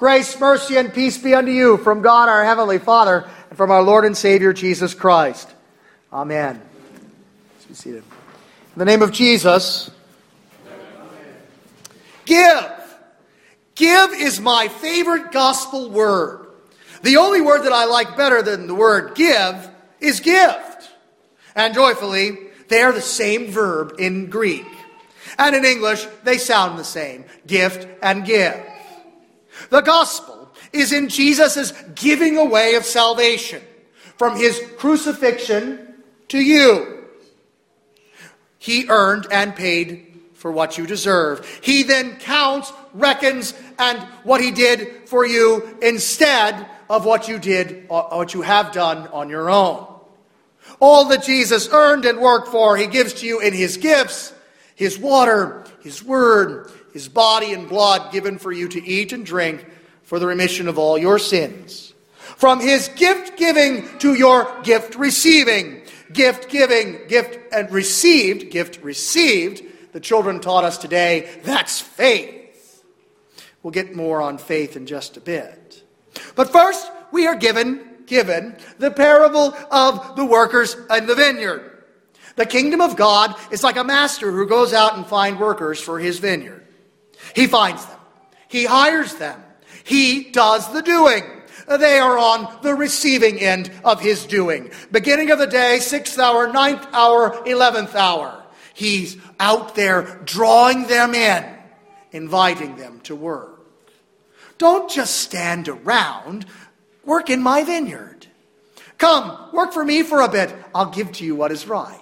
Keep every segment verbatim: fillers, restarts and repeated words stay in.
Grace, mercy, and peace be unto you from God our Heavenly Father and from our Lord and Savior Jesus Christ. Amen. Let's be seated. In the name of Jesus, amen. Give. Give is my favorite gospel word. The only word that I like better than the word give is gift. And joyfully, they are the same verb in Greek. And in English, they sound the same. Gift and give. The gospel is in Jesus' giving away of salvation from his crucifixion to you. He earned and paid for what you deserve. He then counts, reckons, and what he did for you instead of what you did, what you have done on your own. All that Jesus earned and worked for, he gives to you in his gifts, his water, his word, his body and blood given for you to eat and drink for the remission of all your sins. From his gift giving to your gift receiving. Gift giving, gift and received, gift received. The children taught us today, that's faith. We'll get more on faith in just a bit. But first, we are given, given the parable of the workers in the vineyard. The kingdom of God is like a master who goes out and finds workers for his vineyard. He finds them. He hires them. He does the doing. They are on the receiving end of his doing. Beginning of the day, sixth hour, ninth hour, eleventh hour. He's out there drawing them in, inviting them to work. Don't just stand around. Work in my vineyard. Come, work for me for a bit. I'll give to you what is right.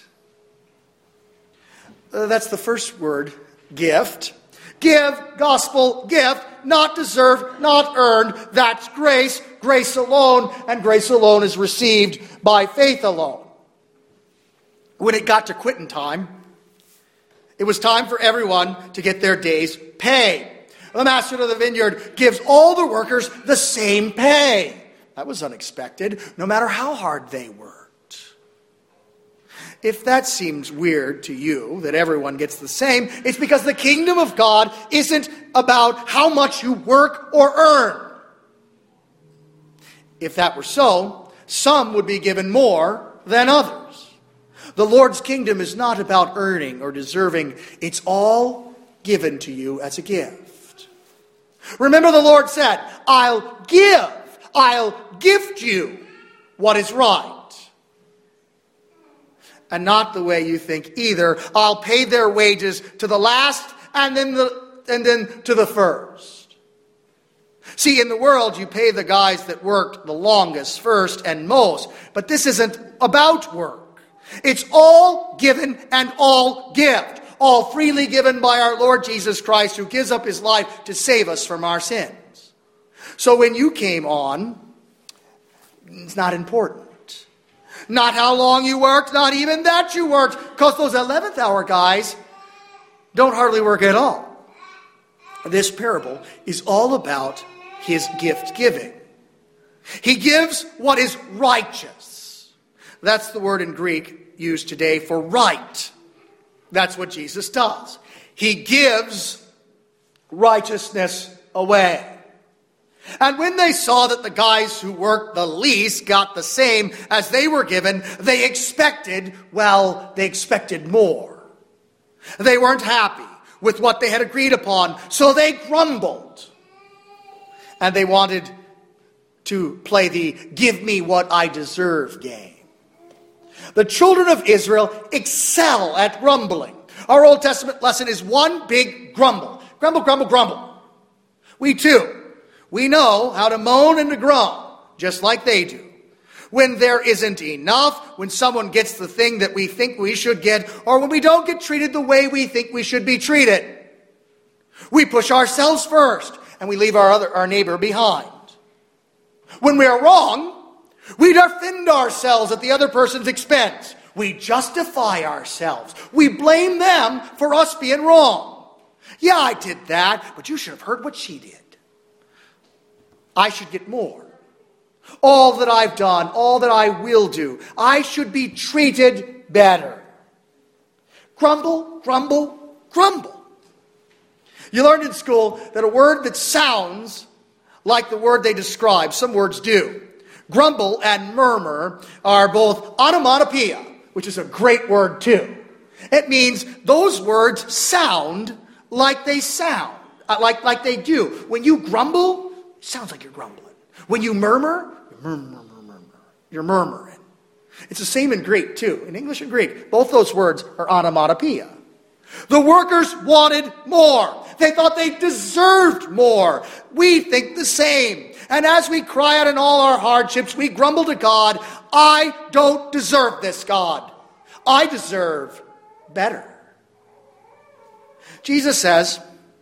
Uh, that's the first word, gift. Give, gospel, gift, not deserved, not earned. That's grace, grace alone, and grace alone is received by faith alone. When it got to quitting time, it was time for everyone to get their day's pay. The master of the vineyard gives all the workers the same pay. That was unexpected, no matter how hard they worked. If that seems weird to you, that everyone gets the same, it's because the kingdom of God isn't about how much you work or earn. If that were so, some would be given more than others. The Lord's kingdom is not about earning or deserving. It's all given to you as a gift. Remember, the Lord said, I'll give, I'll gift you what is right. And not the way you think either. I'll pay their wages to the last and then the and then to the first. See, in the world, you pay the guys that worked the longest first and most. But this isn't about work. It's all given and all gift. All freely given by our Lord Jesus Christ, who gives up his life to save us from our sins. So when you came on, it's not important. Not how long you worked, not even that you worked. Because those eleventh hour guys don't hardly work at all. This parable is all about his gift giving. He gives what is righteous. That's the word in Greek used today for right. That's what Jesus does. He gives righteousness away. And when they saw that the guys who worked the least got the same as they were given, they expected, well, they expected more. They weren't happy with what they had agreed upon, so they grumbled. And they wanted to play the give me what I deserve game. The children of Israel excel at grumbling. Our Old Testament lesson is one big grumble. Grumble, grumble, grumble. We too. We know how to moan and to groan, just like they do. When there isn't enough, when someone gets the thing that we think we should get, or when we don't get treated the way we think we should be treated. We push ourselves first, and we leave our other our neighbor behind. When we are wrong, we defend ourselves at the other person's expense. We justify ourselves. We blame them for us being wrong. Yeah, I did that, but you should have heard what she did. I should get more. All that I've done, all that I will do, I should be treated better. Grumble, grumble, grumble. You learned in school that a word that sounds like the word they describe. Some words do. Grumble and murmur are both onomatopoeia, which is a great word too. It means those words sound like they sound, uh, like, like they do. When you grumble, it sounds like you're grumbling. When you murmur, you murmur, murmur, murmur. You're murmuring. It's the same in Greek too. In English and Greek, both those words are onomatopoeia. The workers wanted more. They thought they deserved more. We think the same. And as we cry out in all our hardships, we grumble to God, I don't deserve this, God. I deserve better. Jesus says,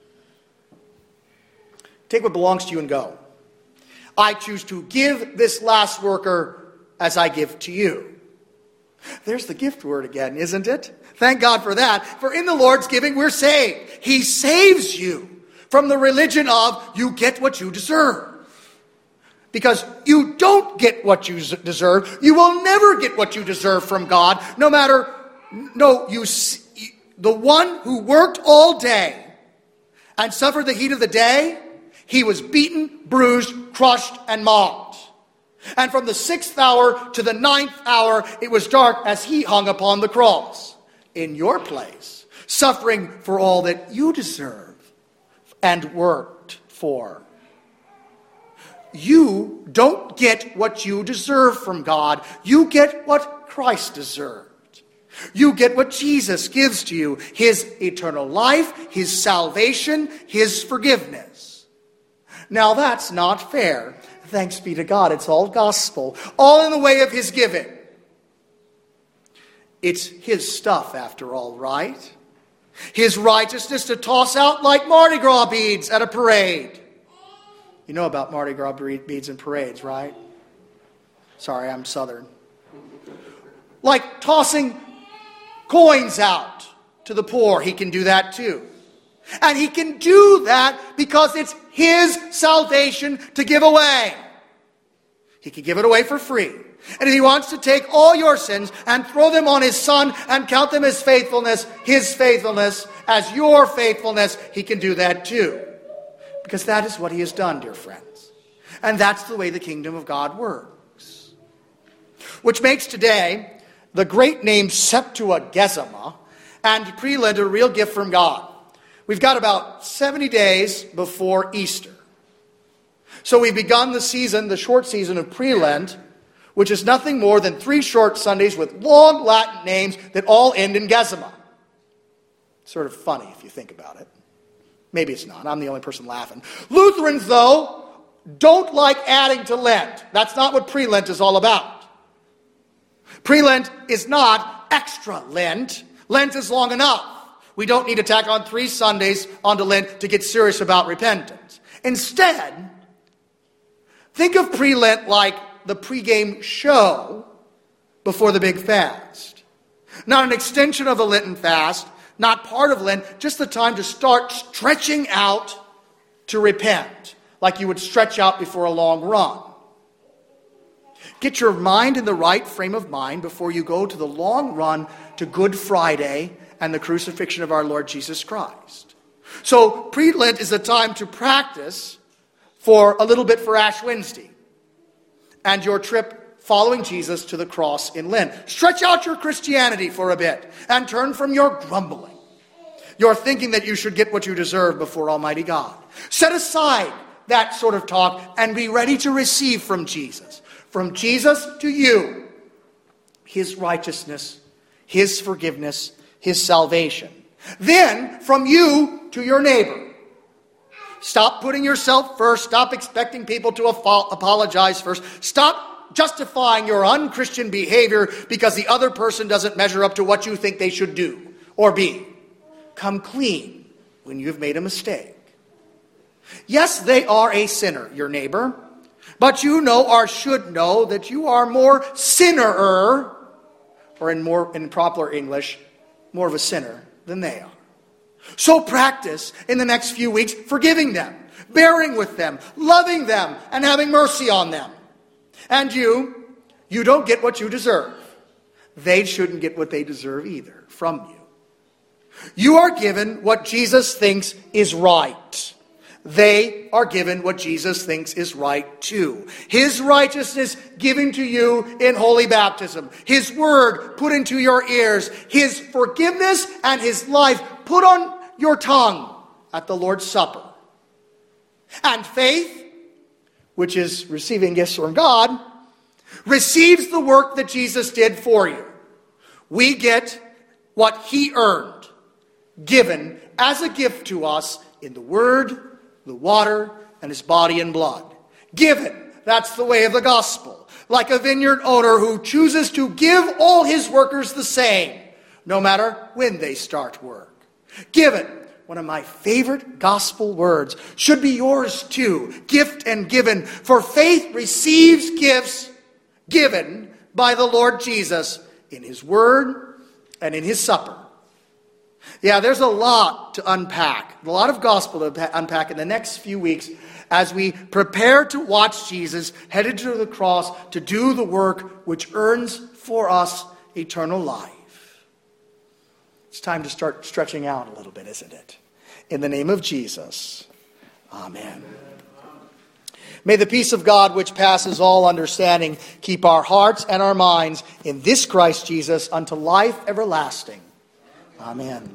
take what belongs to you and go. I choose to give this last worker as I give to you. There's the gift word again, isn't it? Thank God for that. For in the Lord's giving, we're saved. He saves you from the religion of you get what you deserve. Because you don't get what you deserve. You will never get what you deserve from God. No matter, no, you, the one who worked all day and suffered the heat of the day, he was beaten, bruised, crushed, and mocked. And from the sixth hour to the ninth hour, it was dark as he hung upon the cross. In your place, suffering for all that you deserve and worked for. You don't get what you deserve from God. You get what Christ deserved. You get what Jesus gives to you. His eternal life, His salvation, His forgiveness. Now that's not fair. Thanks be to God. It's all gospel. All in the way of His giving. It's His stuff after all, right? His righteousness to toss out like Mardi Gras beads at a parade. You know about Mardi Gras beads and parades, right? Sorry, I'm Southern. Like tossing coins out to the poor. He can do that too. And He can do that because it's His salvation to give away. He can give it away for free. And if He wants to take all your sins and throw them on His Son and count them as faithfulness, His faithfulness, as your faithfulness, He can do that too. Because that is what He has done, dear friends. And that's the way the kingdom of God works. Which makes today the great name Septuagesima and Pre-Lent a real gift from God. We've got about seventy days before Easter. So we've begun the season, the short season of Pre-Lent, which is nothing more than three short Sundays with long Latin names that all end in gesima. Sort of funny if you think about it. Maybe it's not. I'm the only person laughing. Lutherans, though, don't like adding to Lent. That's not what Pre-Lent is all about. Pre-Lent is not extra Lent. Lent is long enough. We don't need to tack on three Sundays onto Lent to get serious about repentance. Instead, think of Pre-Lent like the pregame show before the big fast. Not an extension of the Lenten fast, not part of Lent, just the time to start stretching out to repent, like you would stretch out before a long run. Get your mind in the right frame of mind before you go to the long run to Good Friday and the crucifixion of our Lord Jesus Christ. So pre-Lent is a time to practice for a little bit for Ash Wednesday and your trip following Jesus to the cross in Lent. Stretch out your Christianity for a bit and turn from your grumbling, your thinking that you should get what you deserve before Almighty God. Set aside that sort of talk and be ready to receive from Jesus. From Jesus to you, His righteousness, His forgiveness, His salvation. Then from you to your neighbor. Stop putting yourself first. Stop expecting people to apologize first. Stop justifying your unchristian behavior because the other person doesn't measure up to what you think they should do or be. Come clean when you've made a mistake. Yes, they are a sinner, your neighbor. But you know or should know that you are more sinnerer, or in more in proper English, more of a sinner than they are. So practice in the next few weeks forgiving them, bearing with them, loving them, and having mercy on them. And you, you don't get what you deserve. They shouldn't get what they deserve either from you. You are given what Jesus thinks is right. they are given what Jesus thinks is right too. His righteousness given to you in holy baptism. His word put into your ears. His forgiveness and his life put on your tongue at the Lord's Supper. And faith, which is receiving gifts from God, receives the work that Jesus did for you. We get what he earned, given as a gift to us in the word, the water, and his body and blood. Given, that's the way of the gospel. Like a vineyard owner who chooses to give all his workers the same, no matter when they start work. Given, one of my favorite gospel words, should be yours too. Gift and given. For faith receives gifts given by the Lord Jesus in his word and in his supper. Yeah, there's a lot to unpack, a lot of gospel to unpack in the next few weeks as we prepare to watch Jesus headed to the cross to do the work which earns for us eternal life. It's time to start stretching out a little bit, isn't it? In the name of Jesus, amen. May the peace of God, which passes all understanding, keep our hearts and our minds in this Christ Jesus unto life everlasting. Amen.